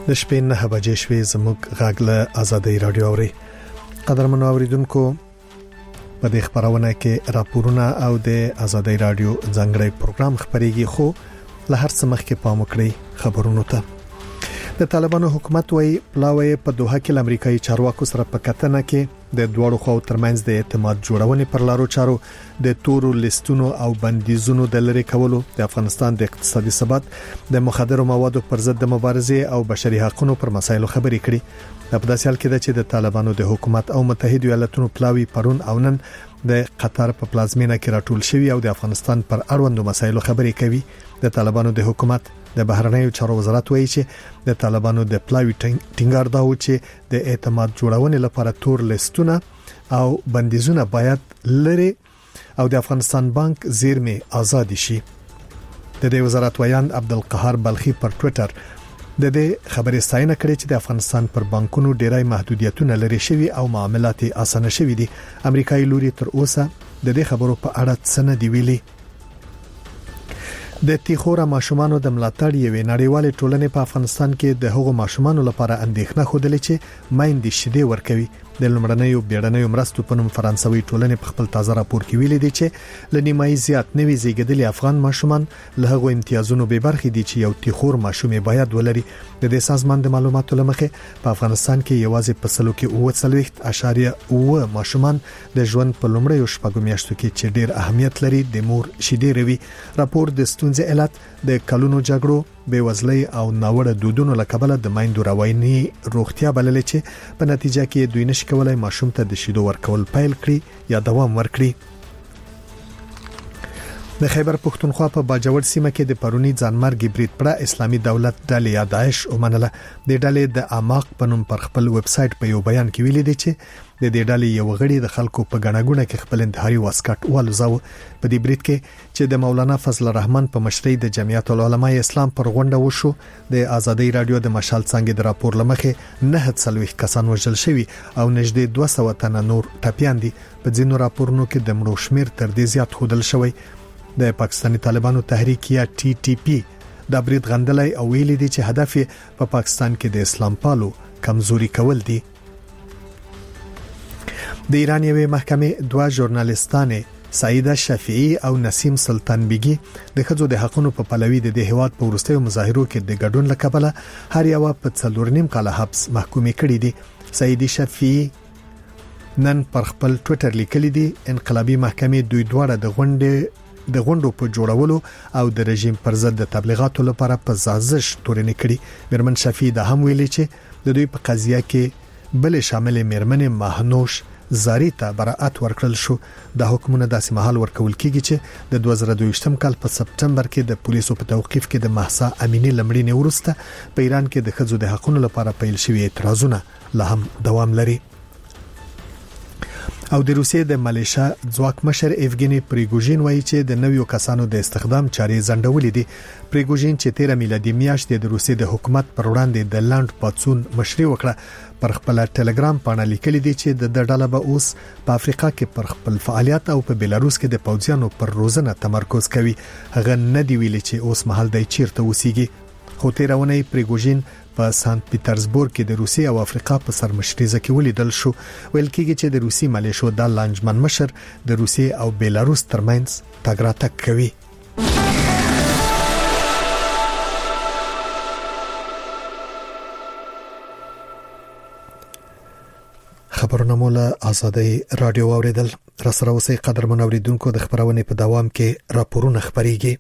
د شپې 9 بجې شوې زموږ غږ له آزادۍ رادیو اوري. قدرمنو اوریدونکو، په دې خبرونه کې راپورونه او د آزادۍ رادیو ځانګړي پروګرام خبريږي، خو له هر څه مخکې پام وکړئ خبرونو ته. د طالبانو حکومت وايي پلاوی په دوحه کې امریکایي چارواکو سره په کتنه کې د دوړو خو ترمنځ د اعتماد جوړونې پر لارو چارو د تورو لیستونو او بندیزونو د لری کولو د افغانستان د اقتصادي ثبات د مخدرو موادو پر ضد د مبارزې او بشري حقوقو پر مسایلو خبرې کړي. په داسې حال کې چې د طالبانو د حکومت او متحده ایالاتونو پلاوی پرون او نن د قطر په پلازمینه کې راټول شوی او د افغانستان پر اړوندو مسایلو خبرې کوي. د طالبانو د حکومت د بهرنیو چارو وزارت وایي چې د طالبانو د پلاوی ټینګار دا و چې د اعتماد جوړونې لپاره تور لیستونه او بندیزونه باید لري او د افغانستان بانک زیرمه آزاد شي. د دې وزارت ویان عبدالقهار بلخي پر ټوئیټر د دې خبرې ستاینه کړې چې د افغانستان پر بانکونو ډېرای محدودیتونه لري شوی او معاملات اسانه شوی دي. امریکایي لوري تر اوسه د دې خبرو په اړه څه نه دی ویلي. د تیخوره ماشومانو د ملاتړ یوې نړیوالې ټولنې په افغانستان کې د هغو ماشومانو لپاره اندېښنه خوده چې مایندې شیدې ورکوي. د لمړنیو بیړنیو مرستو په نوم فرانسوي ټولنې په خپل تازه راپور کې ویلي دي چې لنیمایي زیات نوي زیږیدلي افغان ماشومان له هغو امتیازونو به برخې دي چې یو تیخور ماشوم باید ولري. د دې سازمان د معلوماتو لمخې په افغانستان کې یوازې په سلو کې 39.9 ماشومان د ژوند په لومړیو شپږو میاشتو کې چې ډېر اهمیت لري د مور شیدې روي. راپور د ستونزې علت د کلونو جګړو، بېوزلۍ او ناوړه دودونو له کبله د مایندو رواني روغتیا بللې چې په نتیجه کې دوی نشي کولای ماشوم ته د شیدو ورکول پیل کړي یا دوام ورکړي. د خیبر پښتونخوا په باجوړ سیمه کې د پرونی ځانمرګي برید پر اسلامي دولت ډلې یا داعش ومنله. د ډلې د اماق په نوم پر خپل ویب سټ په یو بیان کې ویلي دی چې د دې ډلې یو غړي د خلکو په غناګونه کې خپل انتحاري واسکټ والوزاو. په دې برید کې چې د مولانا فضل الرحمن په مشرۍ د جمعیت العلماء اسلام پر غونډه وشو، د آزادۍ رادیو د مشال څنګه د راپور لمخې 9 کسان وژل شوي او نږدې 200 تنه نور ټپيان دي. په ځینو راپورونو کې د مړو شمیر تر دې زیات خودل شوی. د پاکستاني طالبانو تحریک یا TTP د برید غندلای او ویلي دي چې هدف په پاکستان کې د اسلام پالو کمزوري کول دي. د ایران یوې محکمې دوه ژورنالیستانې سعیده شفیعی او نسیم سلطان بیگی د خځو د حقوقو په پلوي د هیواد په ورستیو مظاهرو کې د ګډون لکبله هر یو په 4.5 کال حبس محکومې کړي دي. سعیده شفیعی نن پر خپل ټوئیټر لیکلي دي انقلابی محکمې دوی دواړه د غونډو په جوړولو او د رژیم پر ضد د تبلیغاتو لپاره په سازش تورن کړي. مرمن شفیع د هم ویلي چې د دوی په قضیه کې بل شامل مرمن مهنوش زاری ته براءت ورکړل شو. د حکومت داسې محل ورکول کیږي چې د 2022 کال په سپټمبر کې د پولیسو په توقيف کې د محسا امینی لمړینې ورسته په ایران کې د خځو د حقوقو لپاره پیل شوی اعتراضونه لا هم دوام لري. او د روسیې د ملیشیا ځواک مشر ایفګینی پریګوژین وایي چې د نویو کسانو د استخدام چارې زندولې دي. پریګوژین چې 13 میلادي میاشت د روسیې د حکومت پر وړاندې د لاند پاتسون مشري وکړه پر خپل ټلګرام باندې لیکلي دي چې د ډله به اوس په افریقا کې پر خپل فعالیت او په بیلاروس کې د پوځیانو پر روزنه تمرکز کوي. هغه نه دی ویلي چې اوس مهال د چیرته وسیږي. خو تیرونه پریګوژین په سانت پیټرزبورګ کې د روسیې او افریقا په سرمشريزه کې ولیدل شو. ویل کېږي چې د روسي ملیشو د لانجمن مشر د روسیې او بیلاروس ترمنځ تګ راتګ کوي. خبرونه مولا آزادۍ رادیو اوریدل. را سره اوسې قدرمن اوریدونکو د خبرونې په دوام کې راپورونه خبريږي.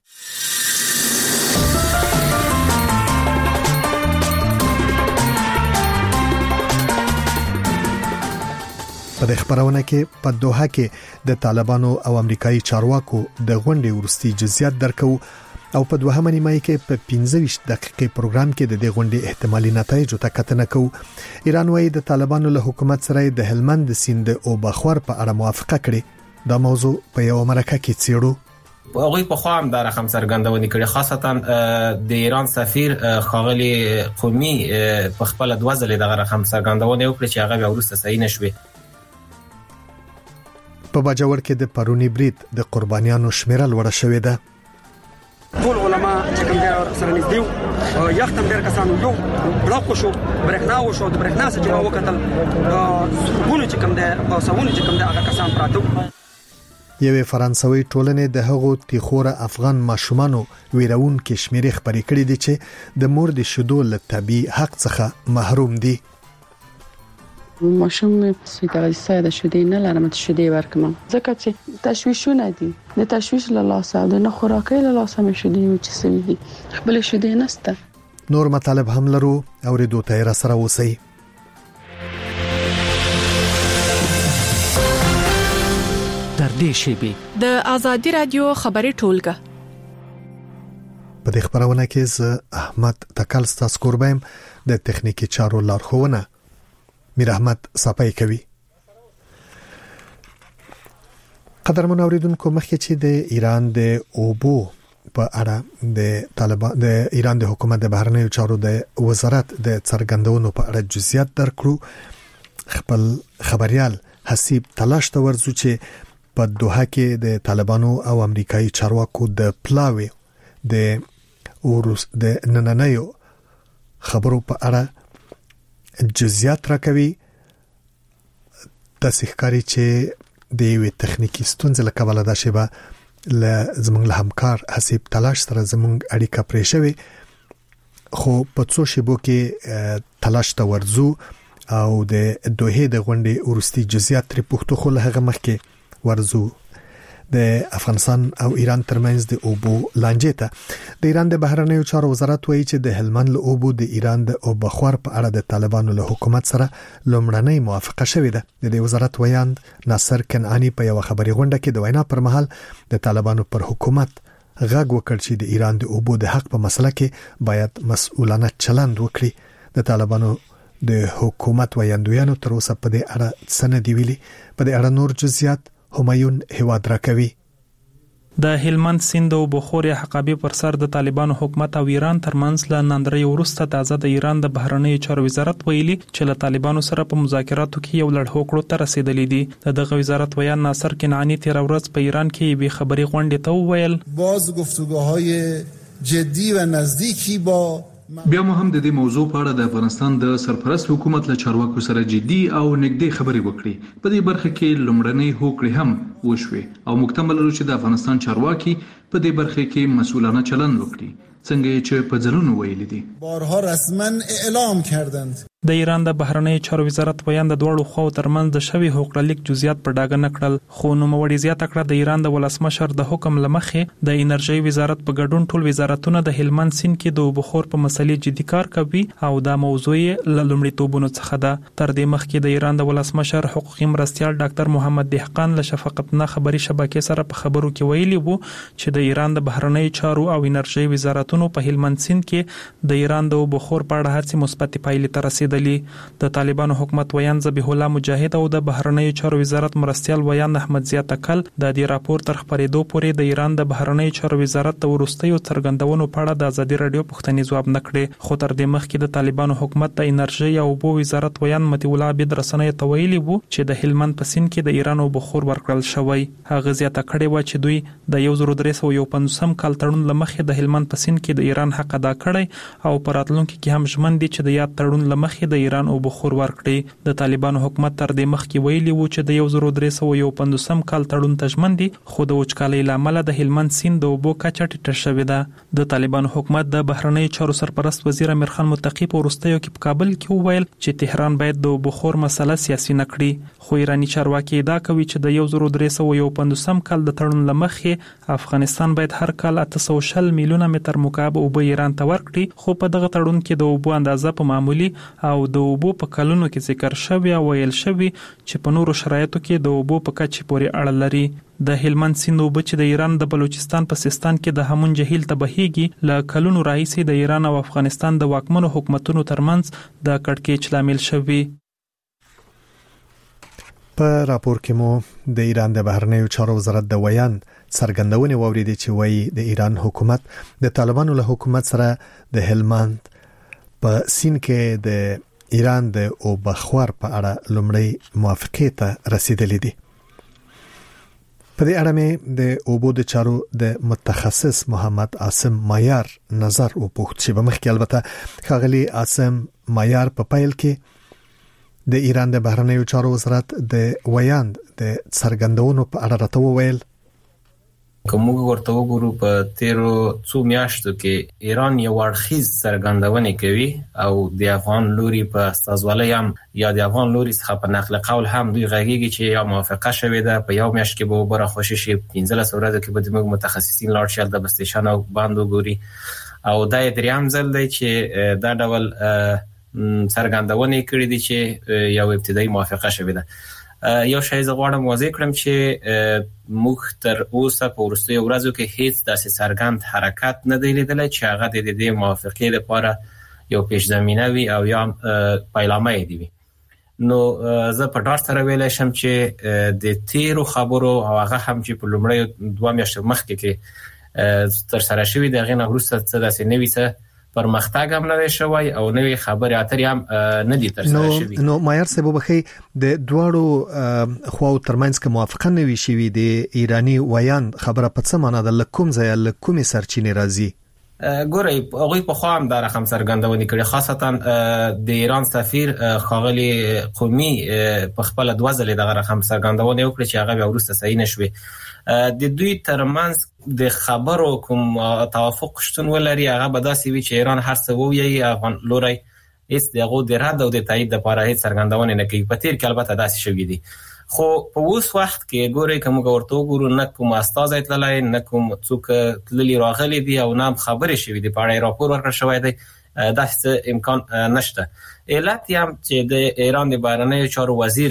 په خبرونه کې په دوحه کې د طالبانو او امریکایي چارواکو د غونډې ورستي جزئیات درکو او په دوهمه نیمه کې په 15 دقیقې پروګرام کې د دې غونډې احتمالي نتایج ته کتنه کوو. ایران وايي د طالبانو له حکومت سره د هلمند سیند او بخور په اړه موافقه کړې. دا موضوع په یو مرکه کې څیړو. هغه په خام د رقم سرګندونې کړي، خاصتا د ایران سفیر خاغلی قومي په خپل د وزلې د رقم سرګندونې وکړي چې هغه ورسته صحیح نشوي. په باجوړ کې د پرونی برید د قربانیانو شمیره لوړه شوې ده. ټول علما چې کوم سره نږدې یخ تم ډېر کسانو یو بلاک شو برېښنا وشو د برېښنا څخه چې وکتل سرګونو چې کوم ده ساونه چې کوم ده هغه کسان پراته. یوه فرانسوي ټولنې د هغو تیخوره افغان ماشومانو ویرون کې شمیرې خبرې کړې دي چې د مور د شیدو له طبي حق څخه محروم دي. ماشوم سیدای ساده شیدې نه لرم ته شیدې ورکم ځکه چې تشویشونه دي د تشویش له لاسه د نه خوراکي له لاسه مې شیدې چې سوي دي خپل شیدې نسته. نور مطالب هم لرو اوریدو ته را سره اوسئ. د آزادی رادیو خبري ټولګه په دې خبرونه کې ز احمد تکل ستاسو قربایم د تخنیکی چارو لارښوونه میر احمد صفای کوي. قدرمن اوریدونکو مخکې چې د ایران د اوبو په اړه د طالبان د ایران د حکومت د بهرنیو چارو د وزارت د څرګندونو په اړه جزئیات درکړو خپل خبريال حسیب تلاش ته ورزو چې په دوحه کې د طالبانو او امریکایي چارواکو د پلاوی د نننیو خبرو په اړه جزئیات راکوي. د ښکاری چې د یو تخنیکی ستونزې له کبله دا شیبه زمونږ له همکار حسیب تلاش سره زمونږ اړیکه پرې شوه خو په څو شیبو کې تلاش ته ورزو او د دوحه د غونډې ورستي جزئیات لري پښتو خو له هغه مخکې ورزو. د افغانستان او ایران ترمنځ د اوبو لانجې ته د ایران د بهرنیو چارو وزارت وایي چې د هلمند له اوبو د ایران د اوبخور په اړه د طالبانو له حکومت سره لومړنۍ موافقه شوې ده. د دې وزارت ویاند ناصر کنعانی په یو خبري غونډه کې د وینا پر مهال د طالبانو پر حکومت غږ وکړ چې د ایران د اوبو د حق په مسله کې باید مسؤلانه چلند وکړي. د طالبانو د حکومت ویاندویانو تر اوسه په دې اړه څه دی ویلي. په دې اړه نور جزئیات همایون هواد راکوي. د هلمند سیند او بخور حقابه پر سر د طالبانو حکومت او ایران ترمنځ له نندرې ورسته تازه د ایران د بهرنیو چارو وزارت ویلي چې له طالبانو سره په مذاکراتو کې یو لړ هوکړو ته رسیدلې دي. دغه وزارت ویان ناصر کنعانی تیر ورځ په ایران کې به خبري غونډه ته وویل باز گفتگوهای جدی و نزدیکی با بیا مو هم د دې موضوع په اړه د افغانستان د سرپرست حکومت له چارواکو سره جدي او نږدې خبرې وکړي. په دې برخه کې لومړنۍ هوکړې هم وشوي او مکتمل لرو چې د افغانستان چارواکي په دې برخه کې مسؤلانه چلند وکړي څنګه چې په ځلونو ویلي دي. بارها رسما اعلام کردند. د ایران د بهرنیو چارو وزارت ویان د دوړو خو ترمنځ د شوی هوکړه لیک جزئیات په ډاګه نکړل خو نو موړي زیاته کړه د ایران د ولسمشر د حکم لمخې د انرژي وزارت په ګډون ټول وزارتونه د هلمند سیند کې د بخور په مسلې جدي کار کوي او دا موضوع لومړی توبونو څخه ده. تر دې مخکې د ایران د ولسمشر حقوقي مرستيال ډاکټر محمد دهقان له شفقت نه خبري شبکې سره په خبرو کې ویلي وو چې د ایران د بهرنیو چارو او انرژي وزارتونو په هلمند سیند کې د ایران د بخور په اړه هڅې مثبت پایلې ته رسیدلې. د طالبانو حکومت ویان ذبیح الله مجاهد او د بهرنیو چارو وزارت مرستيال ویان احمد ضیاء تکل د دې راپور تر خبرېدو پورې د ایران د بهرنیو چارو وزارت د ورستیو څرګندونو په اړه د ازادي رادیو پوښتنې ځواب نکړي خو تر دې مخکې د طالبانو حکومت د انرژي او اوبو وزارت ویان متي الله عبد رسنۍ ته ویلي وو چې د هلمند په سیند کې د ایران او بخور ورکړل شوی. هغه زیاته کړې و چې دوی د 1315 کال تړون لمخې د هلمند په سیند کې د ایران حق ادا کړی او په راتلونکي کې هم ژمن دي چې د یاد تړون لمخې د ایران او بخور ورکړي. د طالبانو حکومت تر دې مخکې ویلي وو چې د 1315 کال تړون ته ژمن دي خو د وچکالۍ لامل د هلمند سیند د اوبو کچه ټیټه شوې ده. د طالبانو حکومت د بهرنیو چارو سرپرست وزیر امیر خان متقی په وروستیو کې په کابل کې وویل چې تهران باید د بخور مسله سیاسي نه کړي خو ایرانی چارواکي ادعا کوي چې د 1315 کال د تړون لمخې افغانستان باید هر کال 800 میلیونه متر مکعب اوبه ایران ته ورکړي خو په دغه تړون کې د اوبو اندازه په معمولی او د اوبو په کلونو کې ذکر شوی او ویل شوی چې په نورو شرایطو کې د اوبو په کچې پورې اړه لري. د هلمند سیند اوبه چې د ایران د بلوچستان په سیستان کې د همون جهیل ته بهيږي ل کلونو راهیسې د ایران او افغانستان د واکمنو حکومتونو ترمنځ د کړکېچ لامل شوی. په راپور کې مو د ایران د بهرنیو چارو وزارت د ویان څرګندونې ووریدې چې وایي د ایران حکومت د طالبانو له حکومت سره د هلمند په سیند کې د ایران د اوبخور په اړه لومړی موافقه ته رسیدلې دي. په دې اړه مې د اوبو د چارو د متخصص محمد عاصم مایار نظر وپوښت چې په مخکې البته ښاغلي عاصم مایار په پیل کې د ایران د بهرنیو چارو وزارت د ویاند د څرګندونو په اړه راته وویل. کوم ورته وګورو په تیرو څو میاشتو کې ایران یو اړخیز څرګندونه کوي او د افغان لوري په استازولۍ هم یا د افغان لوري څخه په نقل قول هم دوی غږیږي چې یا موافقه شوې ده په یو میاشت کې به وبره خوشي شي 15 ورځې کې به د متخصصین لاړ شي د بستیشن او باندې ګوري او دا دریم ځل دی چې دا ډول څرګندونه کړې دي چې یو ابتدایي موافقه شوې ده. یو شی زه غواړم واضح کړم چې موږ تر اوسه په وروستیو ورځو کې هیڅ داسې څرګند حرکت نه دی لیدلی چې هغه د دې موافقې لپاره یو پیش زمینه وي او یا پیلامه دی وي. نو زه په ډاډ سره ویلی شم چې د تیرو خبرو او هغه هم چې په لومړیو 2 میاشتو مخکې کې تر سره شوي د هغې نه وروسته څه داسې نوي څه پرمختګ هم نه شوی او نوې خبرې اترې هم نه دي تر سره شوي. نو مایر صاحب وبخي د دوړو خواو ترمنځ کې موافقه نه وی شوی د ایرانی ویان خبره په څه معنی ده لکوم ځای لکومې سرچینې راځي؟ ګورئ هغوی په خوا هم دا رقم څرګندونې کړې خاصتا د ایران سفیر ښاغلي قومي په خپله 2 ځلې دغه رقم څرګندونې وکړې چې هغه بیا وروسته صحیح نه شوې. د دوی ترمنځ د خبرو کوم توافق شتون ولري هغه به داسې وي چې ایران هر څه ووایي افغان لوري هیڅ دغه د رد او د تایید لپاره هیڅ څرګندونه نه کوي. په تیر کې البته داسې شوي دي خو په اوس وخت کې ګورئ کوم ورته وګورو نه کوم استازی تللی نه کوم څوک تللی راغلي دي او نه خبرې شوي دي په اړه راپور ورکړل شوی دی داسې امکان نشته. علت هم چې د ایران د بهرنیو چارو وزیر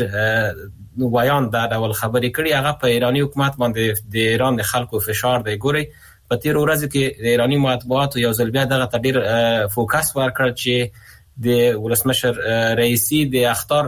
ویان دا ډول خبرې کړي هغه په ایرانی حکومت باندې د ایران د خلکو فشار دی. ګورئ په تیر ورځو کې د ایرانی مطبوعاتو یو ځل بیا دغه ډیر فوکس ورکړ چې د ولسمشر رئیسی د اخطار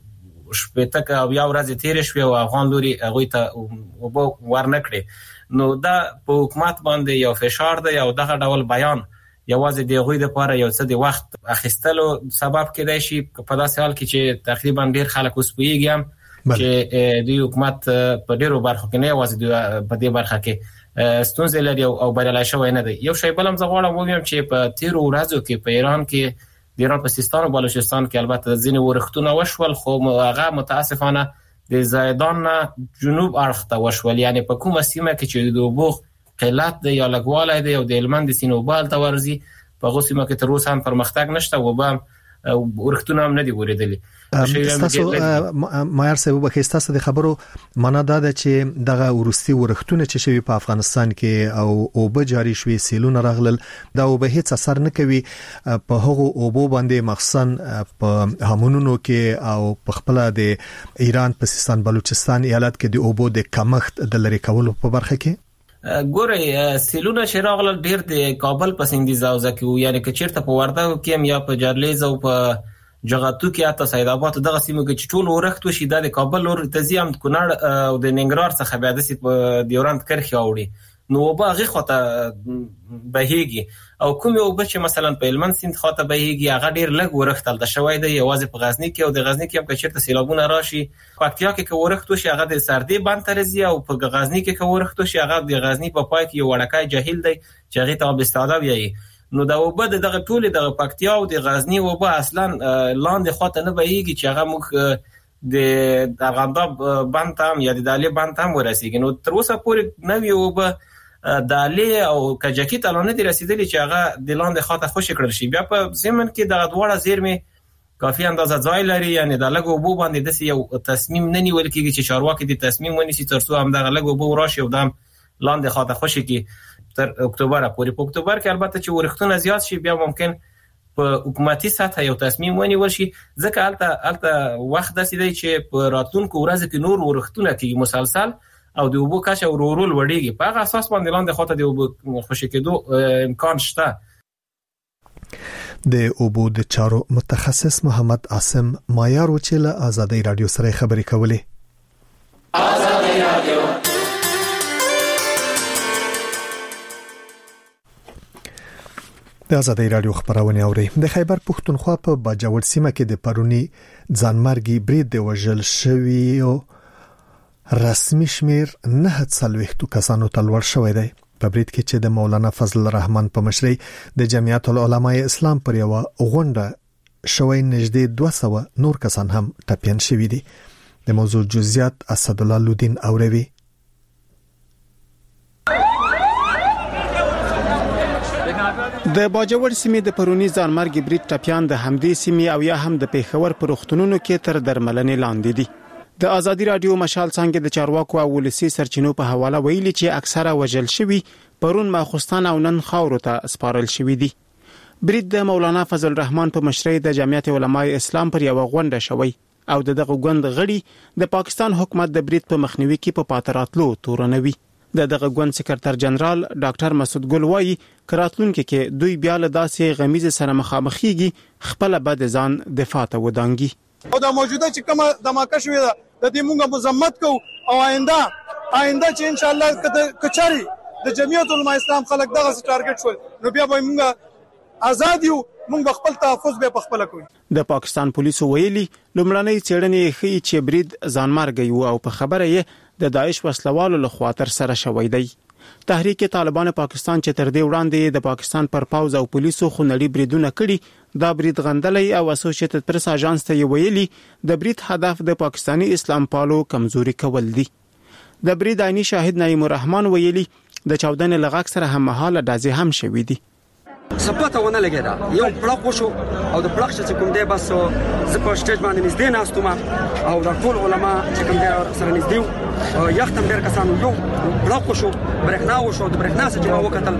شپته او یا ورځې تیر شوی او افغان لوري هغه ته ورنکړي. نو دا په حکومت باندې یو فشار دی او دغه ډول بیان یوازې د غوی د لپاره یو څه د وخت اخیستلو سبب کېدای شي په داسې حال کې چې تقریبا ډیر خلک اوس پوهیږي چې د حکومت په ډیرو برخو کې نه یوازې په دې برخه کې ستونزې لري او بریالي شوی نه دی. یو شی بل هم زه غواړم ووایم چې په تیرو ورځو کې په ایران کې د ایران په سیستان او بلوچستان کې البته ځینې ورښتونه وشول خو هغه متاسفانه د زایدان نه جنوب اړخ ته وشول یعنی په کومه سیمه کې چې د اوبو قلت دی یا لګوالی دی او د هلمند د سیند اوبه هلته ورځي په هغو سیمه کې تر اوسه هم پرمختګ نشته اوبه هم ورښتونه هم نه دي ورېدلي. مایر صاحب وبخښئ ستاسو د خبرو معنا دا ده چې دغه ورستي ورښتونه چې شوي په افغانستان کې او اوبه جاری شوي سیلونه راغلل دا اوبه هیڅ اثر نه کوي په هغو اوبو باندې مخصوصا په همونونو کې او په خپل د ایران په سیستان بلوچستان ایالت کې د اوبو د کمښت د لری کولو په برخه کې. ګورئ سیلونه چې راغلل ډیر د کابل په سیندي زاوزه کې یعنی که چیرته په وردګو کې یا په جرلیز او په جغتو کې حتی سید آباد دغه سیمو کې چې ټول ورښت وشي د کابل لور تزیم کونړ او د ننګرهار څخه بیا د دیورند کرخي اوړي نو به هغه خواته بهيږي او کوم یو بچ مثلا په هلمند سیند خواته بهيږي هغه ډیر لږ ورښت تل شوی دی یوازې په غزنی کې او د غزنی کې هم که چیرته سیلابونه راشي پکتیا کې که ورښت وشي هغه د سردی باندې ترځي او په غزنی کې که ورښت وشي هغه د غزنی په پای کې یو وړکای جهیل دی چې هغه ته بستاده ویي. نو دا وبد دغه ټول د پکتیا او د غزنی وبه اصلا لاندې خواته نه بهيږي چې هغه موږ د ارغنداب باندې هم یا د دالی باندې هم ورسیږي. نو تر اوسه پورې نوې وبه دالی او کجکی ته نه دي رسیدلي چې هغه د لاندې خواته خوشی کړل شي. بیا په زمن کې دغه دواړه زیرمې کافي اندازه ځای لري یعنی د لګو وبو باندې د یو تصمیم نه نیول کېږي چې چارواکي د تصمیم ونیسي ترڅو هم دغه لګو وبو راشي او دام لاندې خواته خوشی کی تر اکتوبر پورې. په اکتوبر کې البته چې ورښتونه زیات شي بیا ممکن په حکومتي سطح یو تصمیم ونیول شي ځکه الته وخت داسې دی چې په راتلونکو ورځو کې نور ورښتونه کېږي مسلسل او د اوبو کچه ورول وړيږي په هغه اساس باندې لاندې خواته د اوبو خوشی کېدو امکان شته. د اوبو د چارو متخصص محمد عاصم مایار و چې له آزادۍ رادیو سره خبرې کولې. آزادۍ رادیو د آزادۍ رادیو خبرونه اوري. د خیبر پښتونخوا په باجوړ سیمه کې د پرونی ځانمرګي برید د وژل شوی او رسمي شمیر 9 کسانو ته لوړ شوی دی. په برید کې چې د مولانا فضل الرحمن په مشرۍ د جمعیت العلماء اسلام پر یو غونډه شوی نږدې 200 نور کسان هم ټپیان شوي دي. د موضوع جزئیات اسد الله لودین اوروي. د باجوړ سیمې د پرونی ځانمرګ برید ټپیان د همدې سیمې او یا هم د پیښور پر روغتونونو کې تر درملنې لاندې دي. د ازادي رادیو مشال څنګه د چارواکو او ولسی سرچینو په حواله ویلي چې اکثره وجل شوی پرون ماخستان او نن خاورو ته سپارل شوی دي. برید د مولانا فضل الرحمن په مشرۍ د جمعیت علماء اسلام پر یو غونډه شوی او دغه غونډه غړي د پاکستان حکومت د برید په مخنیوي کې په پاتراتلو تورنوي. دغه غونډ سکرټر جنرال ډاکټر مسعود ګل وایي کراتلونکو کې دوی بیا له داسې غمیزه سره مخامخېږي خپل بد ځان دفاع ته ودانګي. او دا موجوده چې کومه دماکه شوې ده د دې موږ مزمت کو او آینده چې ان شاء الله کچاري د جمعیت علماء اسلام خلک دغه ټارګټ شول نو بیا به موږ آزاد یو موږ خپل تحفظ به خپل کوو. د پاکستان پولیسو ویلي لومړنۍ څېړنې ښیي چې برید ځانمرګ یو او په خبره یې د داعش وسلوالو لخوا تر سره شوی دی. تحریک طالبان پاکستان چې تر دې وړاندې د پاکستان پر پاوز او پولیسو خونړي بریدونه کړي دا برید غندلې او اسوسییټډ پریس اژانس ته ویلي د برید هدف د پاکستانی اسلام پالو کمزوري کول دي. د برید عیني شاهد نعیم الرحمن ویلي د چاودنې لغاک سره هم مهاله دازې هم شوې دي. سپاته ونه لګیدا یو پلاک وشو او د پلاک چې کوم دی بس زه په سټیج باندې نږدې ناستم او د ټول علما چې کوم دی سره نږدې یختم ډیر کسانو یو پلاک وشو برېښنا وشو د برېښنا چې وکتل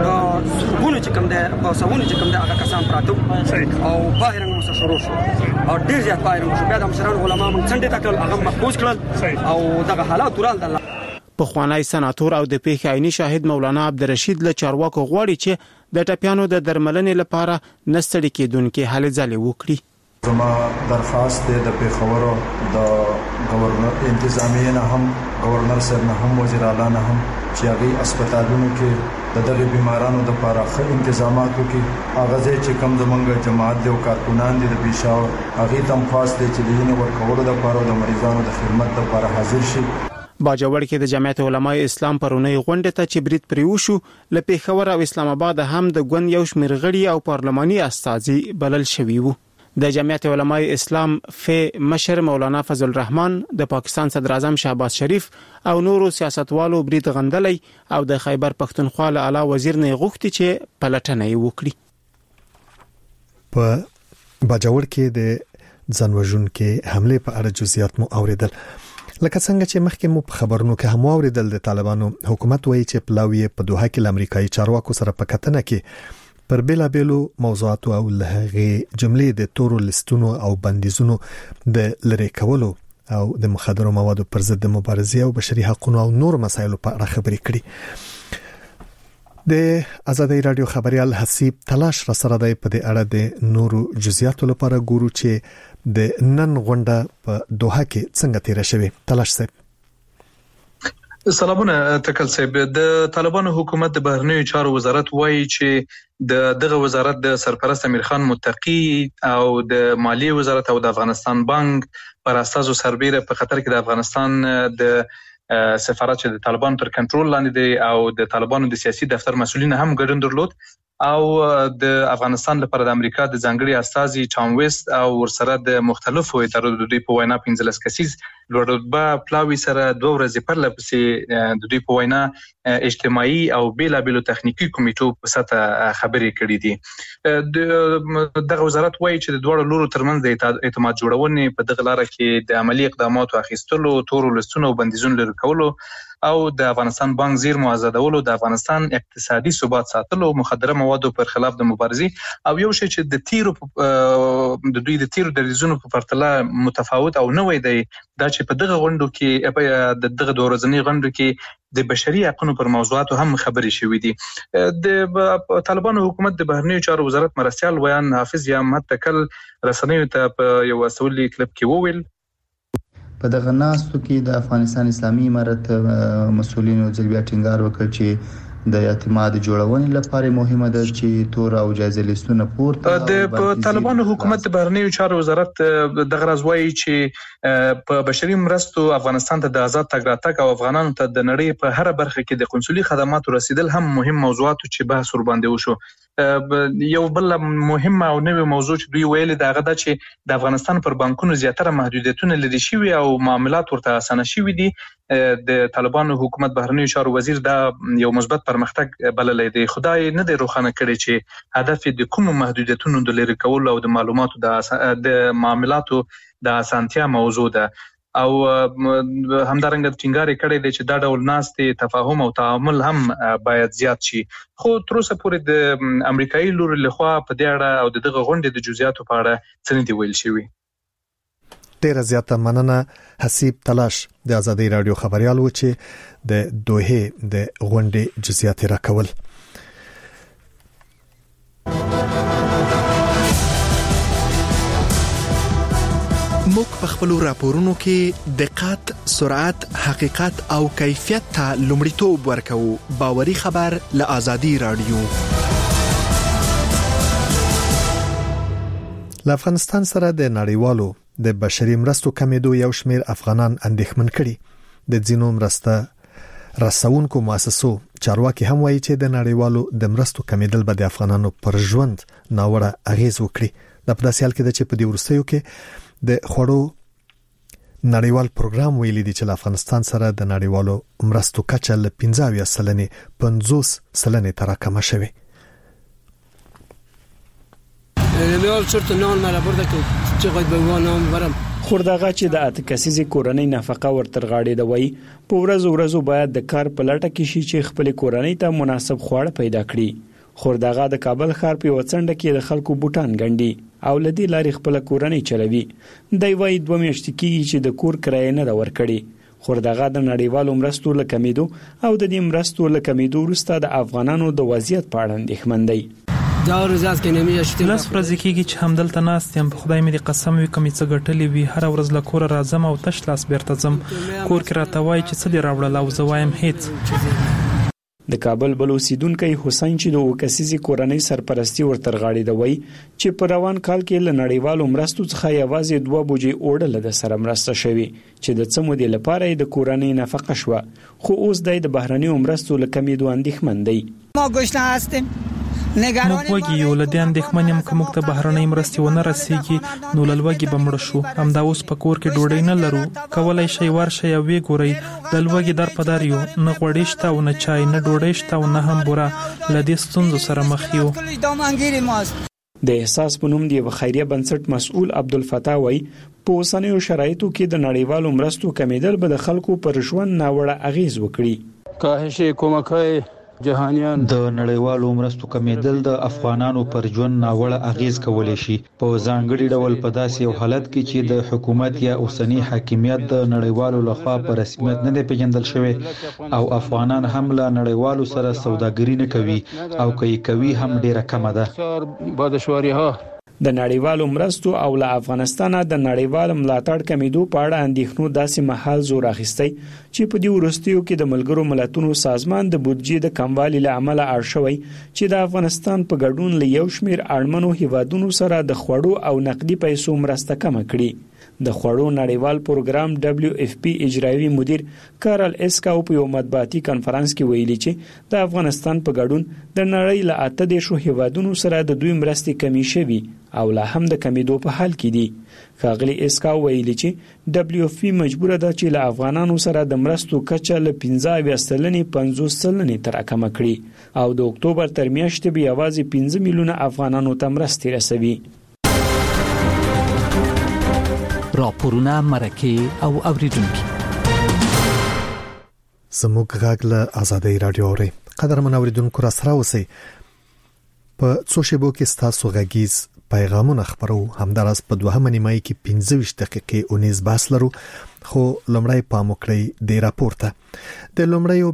سرګونه چې کوم دی په ساونه چې کوم دی هغه کسان پراته او باهرنګ مو شروع شو او ډیر زیات باهرنګ شو بیا د مشران علما موږ څنډه تکل هغه محفوظ کړل او دغه حالات ورال د پخوانی سناتور او د پیښې عیني شاهد مولانا عبدالرشید له چارواکو غواړي چې د ټپیانو د درملنې لپاره نستړي کېدونکو هلې ځلې وکړي. زما درخواست دی د پیښور د گورنر انتظامیه نه هم گورنر صاحب نه هم وزیر اعلی نه هم چې هغه هسپتالونو کې د دغه بیمارانو د لپاره ښه تنظیمات وکړي. هغه چې کم زمونږ جماعت دی او کارکونان دي د پیښور هغه تم خاص دی چې دینه ورکول د لپاره د مریضانو د خدمت لپاره حاضر شي. باجوړ کې د جمعیت علماء اسلام پرونی غونډه ته چې برید پریوشو له پیښور او اسلام آباد هم د ګوند یو شمېر غړي او پارلماني استازي بلل شوي وو. د جمعیت علماء اسلام مشر مولانا فضل الرحمن د پاکستان صدر اعظم شهباز شریف او نورو سیاستوالو برید غندلې او د خیبر پختونخوا له اعلی وزیر نه غوښتي چې پلټنه وکړي. په باجوړ کې د ځانوژونکو حمله په اړه جزئیات مو اوریدل. لکه څنګه چې مخکې مو په خبرونو کې هم اوریدل د طالبانو حکومت وایي چې پلاوی په دوحه کې د امریکایي چارواکو سره په کتنه کې پر بیلابېلو موضوعاتو او لهغه جملې د تورو لیستونو او بندیزونو د لری کولو او د مخدرو موادو پر ضد د مبارزې او بشري حقوقو او نور مسایلو په اړه خبرې کړي. د ازادي رادیو خبريال حسیب تلاش را سره دی په دې اړه د نورو جزئیاتو لپاره ګورو چې د نن غونډه په دوحه کې څنګه تیر شوه. تلاش صاحب سلامونه تکل صاحب. د طالبانو حکومت د بهرنیو چارو وزارت وایي چې دغه وزارت د سرپرست امیر خان متقی او د مالیه وزارت او د افغانستان بانک پر اساس سربېره په خطر کې د افغانستان د سفارت چې د طالبانو تر کنټرول لاندې دی او د طالبانو د سیاسي دفتر مسؤلین هم ګډون درلود او د افغانستان لپاره د امریکا د ځانګړي استازي ټام ویست او ورسره د مختلفو ادارو د دوی په وینا 15 کسیز لوړرتبه پلاوی سره 2 ورځې پر لپسې د دوی په وینا اجتماعي او بیلابېلو تخنیکی کمیټو په سطح خبرې کړې دي. دغه وزارت وایي چې د دوه لورو ترمنځ د اعتماد جوړونې په دغه لار کې د عملی اقداماتو اخیستلو، تورو لستونو او بندیزونو لري کولو او د افغانستان بانک زیرمو آزادولو، د افغانستان اقتصادي ثبات ساتلو، مخدره موادو پر خلاف د مبارزې او یو شی چې د دوی د تیرو دریزونو په پرتله متفاوت او نوې دی دا چې په دغه غونډو کې د دغه د ورځنی غونډو کې د بشري حقوقو پر موضوعاتو هم خبرې شوې دي. د طالبانو حکومت د بهرنیو چارو وزارت مرستيال ویان حافظ یا متکل رسنیو ته په یو اصولي کلیپ کې وویل په دغه ناستو کې د افغانستان اسلامي امارت مسؤلینو ځل بیا ټینګار وکړ چې د اعتماد جوړونې لپاره مهمه ده چې تور او جایزه لیستونه پورته د طالبانو حکومت د بهرنیو چارو وزارت د غرضوي چې په بشري مرستو افغانستان ته د آزاد تګ راتګ او افغانانو ته د نړۍ په هر برخه کې د قنصلي خدماتو رسیدل هم مهم موضوعات چې بحث ور باندې وشو. یو بل مهمه او نوې موضوع چې دوی ویل دا غدا چې د افغانستان پر بانکونو زیاتره محدودیتونه لري شوی او معاملات ورته اسانه شوی دي. د طالبانو حکومت بهرنیو چارو وزیر دا یو مثبت پرمختګ بللی دی. خدای نه دی روښانه کړی چې هدف د کوم محدودیتونو د لري کول او د معلوماتو د معاملاتو د اسانتیا موضوع ده او همدارنګه ټینګار کړی دی چې دا ډول ناستې تفاهم او تعامل هم باید زیات شي. خو تر اوسه پورې د امریکایي لوري لخوا په دې اړه او دغه غونډې د جزئیاتو په اړه څه نه دی ویل شوی. ډیره زیاته مننه حسیب تلاش د آزادۍ رادیو خبريال و چې د دوحه د غونډې جزئیات راکول. موږ په خپل راپورونو کې دقت، سرعت، حقیقت او کیفیت ته لومړیتوب ورکوو. باوري خبر له آزادۍ رادیو. له افغانستان سره د نړیوالو د بشري مرستو کمیدو یو شمیر افغانان اندېښمن کړي. د ځینو مرسته رسونکو مؤسسو چارواکي هم وایي چې د نړیوالو د مرستو کمیدل به د افغانانو پر ژوند ناوړه اغیز وکړي. د پداسیال کې د چې په دې ورستیو کې د خړو نړیوال پروګرام ویلي دی چې افغانستان سره د نړیوالو مرستو کچه له 50% تر کمه شوه. نمیال چرت نان مرا برده که چقدر به وانام برم خوردغه چې د اتکسیزي کورنۍ نفقه ورتر غاړي دوي په ورځو باید د کار په لټه کې شي چې خپل کورنۍ ته مناسب خواړه پیدا کړي. خوردغه د کابل ښار په وڅنډه کې د خلکو بوټان ګنډي او لدی لاري خپل کورنۍ چلوي. دی وای 2 میاشتې کې چې د کور کرایه نه ورکړي. خوردغه د نړیوالو مرستو لکمیدو او د دې مرستو لکمیدو وروسته د افغانانو د وضعیت په اړه اندېښمن دی. لاس ورځې کېږي چې همدلته ناست یم. په خدای مې دې قسم وي کومې څه ګټلې وي. هر ورځ له کوره راځم او تش لاس بیرته ځم. کور کې راته وایي چې څه دې راوړل او زه وایم هیڅ. د کابل بل اوسیدونکی حسین چې د وکسیزي کورنۍ سرپرستی ورتر غاړي دوي چې په روان کال کې ل نړیوالو مرستو څخه یوازې 2 بوجي اوړل د سره مرسته شوی چې د څمو د لپاره د کورنۍ نفقه شو. خو اوس د بهرنی مرستو لکمیدو اندېښمن دی. ما گشنه هستیم موږ وګي یو لدې اندېښمنیم کوم ته بهرنۍ مرستې ونه رسیږي نو لوګي بمړ شو. همدا اوس په کور کې ډوډۍ نه لرو. کولای شي ورشي او وی ګوري د لوګي در پدار یو نه غوړې شته او نه چای نه ډوډۍ شته او نه هم بوره. لدې ستونزو سره مخ یو. د احساس په نوم دی خیریه بنسټ مسؤل عبدالفتاح وای په اوسنیو شرایطو کې د نړیوالو مرستو کمیدل به د خلکو پر ژوند ناوړه اغیز وکړي. کاهش کومکای جهانیان د نړیوالو مرستو کمیدل د افغانانو پر ژوند ناوړه اغیز کولای شي په ځانګړي ډول په داسې یو حالت کې چې د حکومت یا اوسنی حاکمیت د نړیوالو لخوا په رسمیت نه پیژندل شوی او افغانان هم له نړیوالو سره سوداګري نه کوي او کوي هم ډیره کم ده. د نړیوالو مرستو او له افغانستان د نړیوال ملاتړ کمیدو په اړه اندېښنو داسې محل زور اخیستی چې په دې ورستیو کې د ملګرو ملتونو سازمان د بودجې د کموالي لامل اړ شوی چې د افغانستان په ګډون له یو شمیر اړمنو هیوادونو سره د خوړو او نقدي پیسو مرسته کم کړي. د خوړو نړیوال پروګرام WFP اجرایي مدیر کارل اسکاو په یو مطبوعاتي کانفرنس کې ویلي چې د افغانستان په ګډون د نړۍ له 18 هیوادونو سره د دوی مرستې کمی شوي او لا هم د کمیدو په حال کې دي. ښاغلي اسکاو ویلي چې WFP مجبوره ده چې له افغانانو سره د مرستو کچه له 15% تر کم کړي او د اکتوبر تر میاشتې به یوازې 15 میلیونه افغانانو ته مرستې رسوي. راپورونه مرکه او اوریدونکو زموږ غږ له آزادۍ رادیو اوري. قدرمن اوریدونکو را سره اوسئ. په څو شیبو کې تاسو غږیز پیغامونه خبرو. همدارس په 2 نیمایي کې 15 دقیقې اونیز بحث لرو. خو لومړی پام وکړئ د راپورته د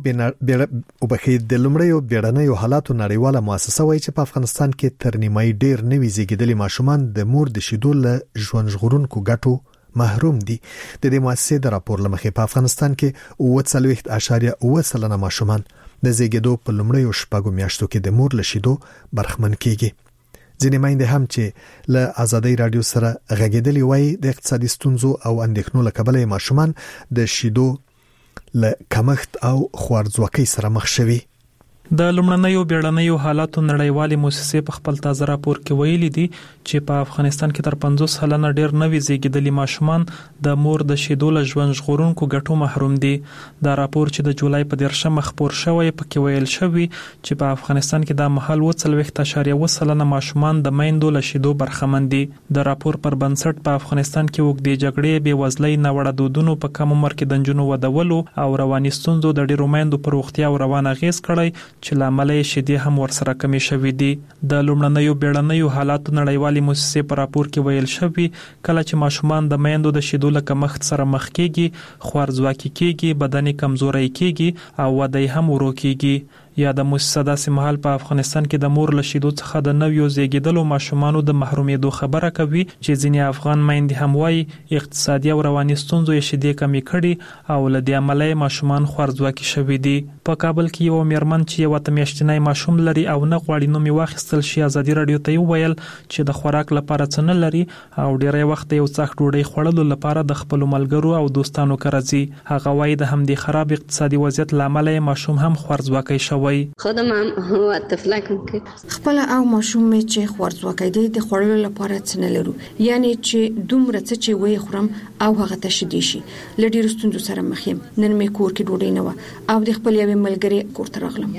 لومړیو بیړنیو حالاتو نړیواله مؤسسه وایي چې په افغانستان کې تر نیمایي ډیر نوي زیږیدلي ماشومان د مور د شیدو له ژوند ژغورونکو ګټو محروم دي. د دې مؤسسې د راپور لمخې په افغانستان کې 40.9% ماشومان د زیږیدو په لومړیو شپږو میاشتو کې د مور له شیدو برخمن کیږي. ځینې میندې هم چې له آزادۍ رادیو سره غږیدلې وای د اقتصادي ستونزو او اندېښنو له کبله ماشومان د شیدو له کمښت او خوارځواکۍ سره مخ شوي. د لومړنیو بیړنیو حالاتو نړیوالې موسسې په خپل تازه راپور کې ویلي دي چې په افغانستان کې تر 50 سلنه ډېر نوي زیږیدلي ماشومان د مور د شیدو له ژوند ژغورونکو ګټو محروم دي. دا راپور چې د جولای په 13 خپور شوی پکې ویل شوی چې په افغانستان کې د مهال 40.1 سلنه ماشومان د میندو له شیدو برخمن دي. د راپور پر بنسټ په افغانستان کې وګړي جګړې، بېوزلۍ، ناوړه دودونو، په کم عمر کې د نجونو ودولو او رواني ستونزو د ډېرو میندو پر روغتیا او روان اغیز کړی چې لامل یې شیدې هم ورسره کمی شوې دي. د لومړنیو بیړنیو حالاتو نړیوالې موسسې په راپور کې ویل شوی کله چې ماشومان د میندو د شیدو له کمښت سره مخ کیږي، خوارځواکي کیږي، بدني کمزوري کیږي او وده هم ورو کیږي. یا د مؤسسه داسې مهال په افغانستان کې د مور له شیدو څخه د نویو زیږیدلو ماشومانو د محرومیدو خبره کوي چې ځینې افغان میندې هم وایي اقتصادي او رواني ستونزو یې شیدې کمې کړي او له دې امله ماشومان خوارځواکي شوي دي. په کابل کې یو میرمن چې یو میاشتنی ماشوم لري او نه غواړي نوم واخیستل شي آزادي رادیو ته ویل چې د خوراک لپاره څه نه لري او ډیری وخت یو څاښت ډوډۍ خوړلو لپاره د خپل ملګرو او دوستانو کره ځي. هغه وایي د همدې خراب اقتصادي وضعیت لامل ماشوم هم خوارځواکي شوی. خودم هم هو طفلکم کې خپل او ماشوم می چې خوارځواکي دي د خورلو لپاره څه نه لرو، یعنی چې دومره څه چې وې خورم او هغه تشدي شي. لډیر ستونزو سره مخ یم. نن می کور کې ډوډۍ نه و او د خپل یو ملګری کور ته راغلم.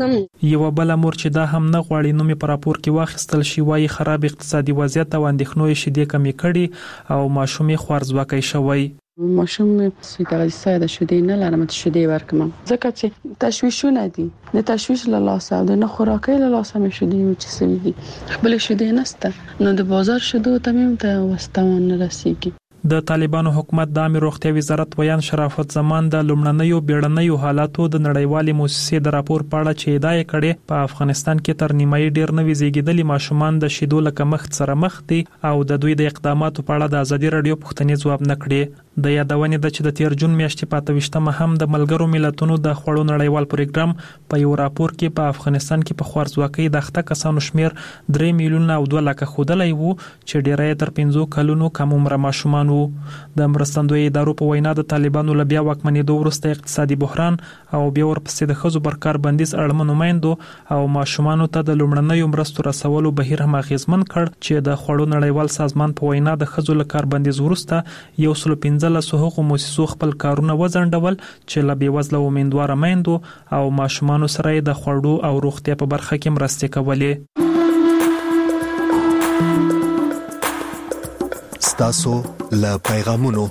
یو بل مور چې دا هم نه غواړي نو می پر راپور کې واخیستل شي وایي خراب اقتصادي وضعیت او اندېښنو یې شیدې کمی کړي او ماشوم یې خوارځواکي شوی. ماشوم سویتالیسای د شیدې نه لرم ته شیدې ورکم ځکه چې تشویشونه دي. د تشویش له لاسه او د نه خوراکۍ له لاسه مې شیدې چې سوي دي. خپل شیدې نسته نو د بازار شیدو ته ته واستون نه رسیږي. د طالبانو حکومت د عامه روغتیا وزارت ویان شرافت زمان د لومړنیو بیړنیو حالاتو د نړیوالې موسسې د راپور په اړه چې ادعا کړې په افغانستان کې تر نیمایي ډېر نوي زیږیدلي ماشومان د شیدو له کمښت سره مخ دي او د دوی د اقداماتو په اړه د آزادي رادیو پوښتنې ځواب نه کړې. د یادونې د چې د 13 جون میاشتې په 28مه هم د ملګرو ملتونو د خوړو نړیوال پروګرام په یو راپور کې په افغانستان کې په خوارځواکۍ د اخته کسانو شمیر 3 میلیونه او 2 لکه ښودلی وو چې ډیری تر 15 کلونو کم عمره ماشومان وو. د مرستندوی ادارو په وینا د طالبانو له بیا واکمنېدو وروسته اقتصادي بحران او بیا ورپسې د ښځو پر کار بندیز اړمنو میندو او ماشومانو ته د لومړنیو مرستو رسولو بهیر هم اغیزمن کړ چې د خوړو نړیوال سازمان په وینا د ښځو له کار بندیز وروسته 115 حقوقو مؤسسو خپل کارونه وځنډول چې له بېوزله امیندواره میندو او ماشومانو سره د خوړو او روغتیا په برخه کې مرستې کولې. ستاسو له پیغامونو.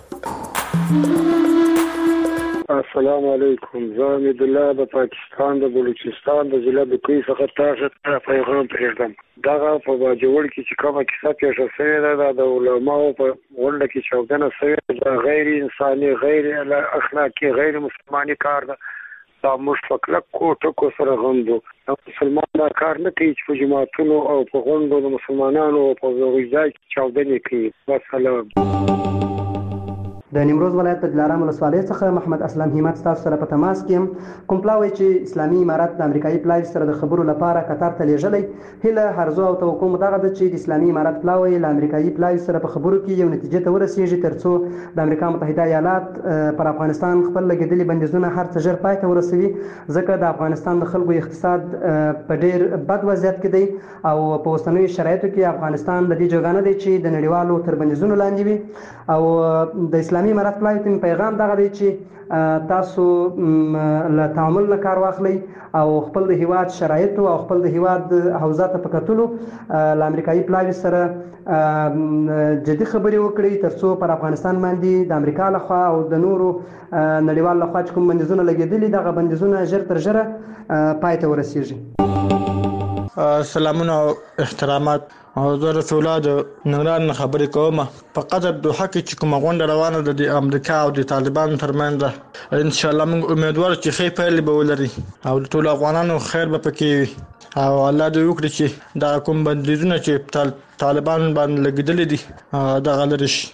السلام علیکم. زه امید الله د پاکستان د بلوچستان د ضلع د کوی څخه تاسو ته پیغام پرېږدم. دغه په باجوړ کې چې کومه کیسه پیښه شوې ده د علماو په غونډه کې چاودنه شوې ده، غیر انساني، غیر اخلاقي، غیر مسلماني کار ده. دا موږ په کلک کوټکو سره غندو. مسلمان دا کار نه کوي چې په جماعتونو او په غونډو د مسلمانانو په ځای کې چاودنې کوي. والسلام. د نیمروز ولایت د دلارام ولسوالۍ څخه محمد اسلام همت تاسو سره په تماس کې کوم پلاوی چې اسلامي امارات د امریکایي پلاوی سره د خبرو لپاره قطر ته لیږلی. هله هرزو او توقع دغه د چې د اسلامي امارات پلاوی له امریکایي پلاوی سره په خبرو کې یو نتیجه ته ورسیږي ترڅو د امریکا متحده ایالات پر افغانستان خپل لګیدلي بندیزونه هر څه ژر پای ته ورسوي، ځکه د افغانستان د خلکو اقتصاد په ډیر بد وضعیت کې دی او په اوسنیو شرایطو کې افغانستان د دې جوګانه دی چې د نړیوالو تر بندیزونو لاندې وي. او د اسلامي امارات پلاوی ته پیغام دغه دی چې تاسو له تعامل نه کار واخلئ او خپل د هیواد شرایطو او خپل د هیواد حوزه ته په کتلو له امریکایي پلاوی سره جدي خبرې وکړي ترڅو پر افغانستان باندې د امریکا لخوا او د نورو نړیوال لخوا چې کوم بندیزونه لګېدلي دغه بندیزونه ژر تر ژره پای ته ورسیږي. سلامونه او احترامات. زه رسول الله د ننګرهار نه خبرې کوم. په قطر دوحه کې چې کومه غونډه روانه ده د امریکا او د طالبانو ترمنځ ده، ان شاء الله موږ امیدوار چې ښې پایلې به ولري او د ټولو افغانانو خیر به پکې وي او الله دې وکړي چې دا کوم بندیزونه چې طالبان باندې لګېدلي دي دغه لرې شي.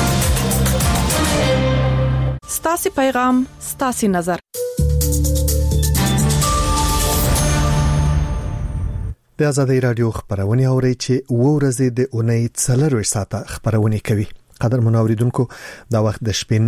ستاسو پیغام ستاسو نظر. د آزادۍ رادیو خبرونه اوري چې ورځې د اونۍ 4 ساعته خبرونه کوي. قدر منوریدونکو دا وخت د شپې